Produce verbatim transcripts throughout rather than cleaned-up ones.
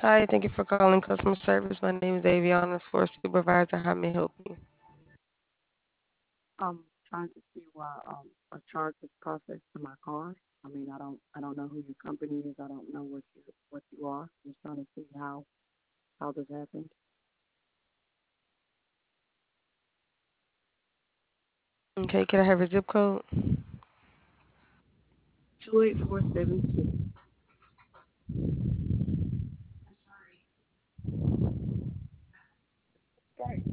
Hi, thank you for calling customer service. My name is Aviana, floor supervisor. How may I help you? I'm trying to see why um a charge is processed to my car. I mean, I don't I don't know who your company is. I don't know what you what you are. Just trying to see how how this happened. Okay, can I have your zip code? Two eight four seven six. Right.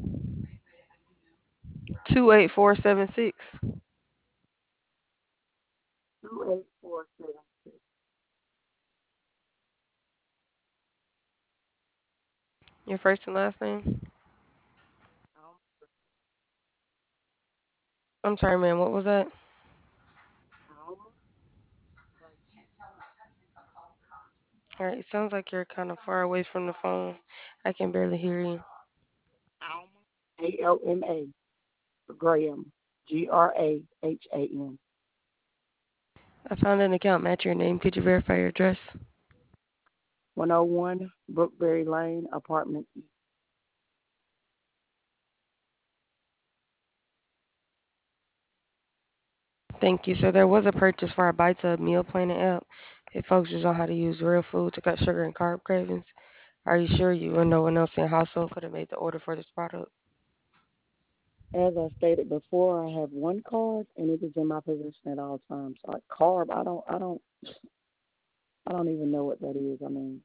two eight four seven six. Two eight four seven six. Your first and last name? Um, I'm sorry, ma'am. What was that? Alma. Like All right, it sounds like you're kind of far away from the phone. I can barely hear you. Alma. A L M A. Graham. G R A H A M. I found an account match your name. Could you verify your address? One oh one Brookberry Lane, apartment E. Thank you. So there was a purchase for our Bites Up meal planning app. It focuses on how to use real food to cut sugar and carb cravings. Are you sure you or no one else in your household could have made the order for this product? As I stated before, I have one card and it is in my possession at all times. Like carb, I don't I don't I don't even know what that is. I mean,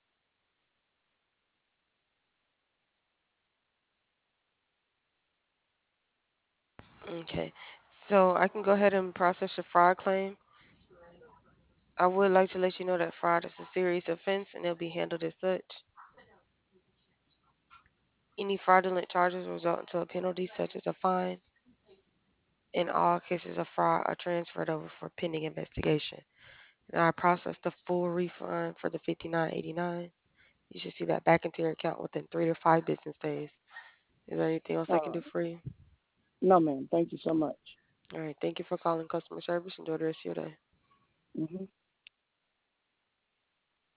Okay. So I can go ahead and process your fraud claim. I would like to let you know that fraud is a serious offense and it'll be handled as such. Any fraudulent charges result into a penalty such as a fine. In all cases of fraud are transferred over for pending investigation. And I process the full refund for the fifty-nine eighty-nine. You should see that back into your account within three to five business days. Is there anything else I can uh, do for you? no, ma'am. Thank you so much. All right. Thank you for calling customer service. Enjoy the rest of your day. Hmm